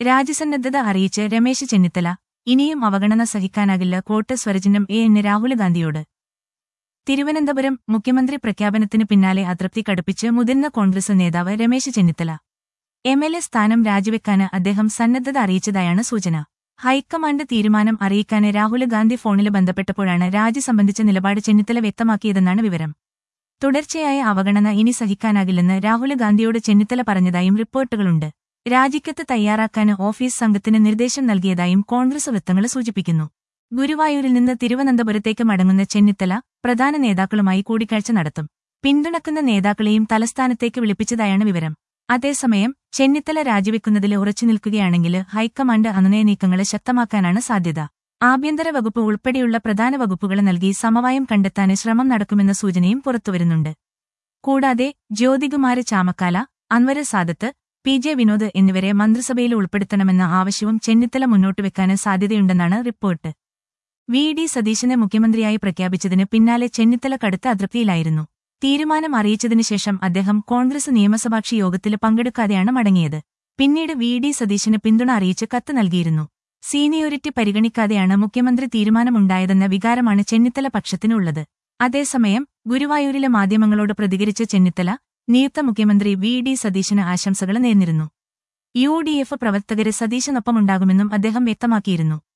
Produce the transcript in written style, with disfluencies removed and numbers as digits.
രാജ്യസന്നദ്ധത അറിയിച്ച് രമേശ് ചെന്നിത്തല. ഇനിയും അവഗണന സഹിക്കാനാകില്ല കോട്ട് സ്വരചിഹ്നം എൻ രാഹുൽ ഗാന്ധിയോട്. തിരുവനന്തപുരം മുഖ്യമന്ത്രി പ്രഖ്യാപനത്തിനു പിന്നാലെ അതൃപ്തി കടുപ്പിച്ച് മുതിർന്ന കോൺഗ്രസ് നേതാവ് രമേശ് ചെന്നിത്തല. എംഎൽഎ സ്ഥാനം രാജിവെക്കാന് അദ്ദേഹം സന്നദ്ധത അറിയിച്ചതായാണ് സൂചന. ഹൈക്കമാൻഡ് തീരുമാനം അറിയിക്കാന് രാഹുൽ ഗാന്ധി ഫോണില് ബന്ധപ്പെട്ടപ്പോഴാണ് രാജി സംബന്ധിച്ച നിലപാട് ചെന്നിത്തല വ്യക്തമാക്കിയതെന്നാണ് വിവരം. തുടർച്ചയായ അവഗണന ഇനി സഹിക്കാനാകില്ലെന്ന് രാഹുൽ ഗാന്ധിയോട് ചെന്നിത്തല പറഞ്ഞതായും റിപ്പോർട്ടുകളുണ്ട്. രാജിക്കത്ത് തയ്യാറാക്കാന് ഓഫീസ് സംഘത്തിന് നിർദ്ദേശം നൽകിയതായും കോൺഗ്രസ് വൃത്തങ്ങൾ സൂചിപ്പിക്കുന്നു. ഗുരുവായൂരിൽ നിന്ന് തിരുവനന്തപുരത്തേക്ക് മടങ്ങുന്ന ചെന്നിത്തല പ്രധാന നേതാക്കളുമായി കൂടിക്കാഴ്ച നടത്തും. പിന്തുണക്കുന്ന നേതാക്കളെയും തലസ്ഥാനത്തേക്ക് വിളിപ്പിച്ചതായാണ് വിവരം. അതേസമയം ചെന്നിത്തല രാജിവെക്കുന്നതിൽ ഉറച്ചുനിൽക്കുകയാണെങ്കിൽ ഹൈക്കമാൻഡ് അനുനയ നീക്കങ്ങളെ ശക്തമാക്കാനാണ് സാധ്യത. ആഭ്യന്തര വകുപ്പ് ഉൾപ്പെടെയുള്ള പ്രധാന വകുപ്പുകൾ നൽകി സമവായം കണ്ടെത്താന് ശ്രമം നടക്കുമെന്ന സൂചനയും പുറത്തുവരുന്നുണ്ട്. കൂടാതെ ജ്യോതികുമാര് ചാമക്കാല, അൻവർ സാദത്ത്, പി.ജെ. വിനോദ് എന്നിവരെ മന്ത്രിസഭയിൽ ഉൾപ്പെടുത്തണമെന്ന ആവശ്യവും ചെന്നിത്തല മുന്നോട്ടുവെക്കാന് സാധ്യതയുണ്ടെന്നാണ് റിപ്പോർട്ട്. വി.ഡി. സതീശനെ മുഖ്യമന്ത്രിയായി പ്രഖ്യാപിച്ചതിന് പിന്നാലെ ചെന്നിത്തല കടുത്ത അതൃപ്തിയിലായിരുന്നു. തീരുമാനം അറിയിച്ചതിനുശേഷം അദ്ദേഹം കോൺഗ്രസ് നിയമസഭാകക്ഷി യോഗത്തിൽ പങ്കെടുക്കാതെയാണ് മടങ്ങിയത്. പിന്നീട് വി.ഡി. സതീശന് പിന്തുണ അറിയിച്ച് കത്ത് നൽകിയിരുന്നു. സീനിയോരിറ്റി പരിഗണിക്കാതെയാണ് മുഖ്യമന്ത്രി തീരുമാനമുണ്ടായതെന്ന വികാരമാണ് ചെന്നിത്തല പക്ഷത്തിനുള്ളത്. അതേസമയം ഗുരുവായൂരിലെ മാധ്യമങ്ങളോട് പ്രതികരിച്ച ചെന്നിത്തല നിയുക്ത മുഖ്യമന്ത്രി വി.ഡി. സതീശന് ആശംസകൾ നേർന്നിരുന്നു. യു.ഡി.എഫ് പ്രവർത്തകര് സതീശനൊപ്പമുണ്ടാകുമെന്നും അദ്ദേഹം വ്യക്തമാക്കിയിരുന്നു.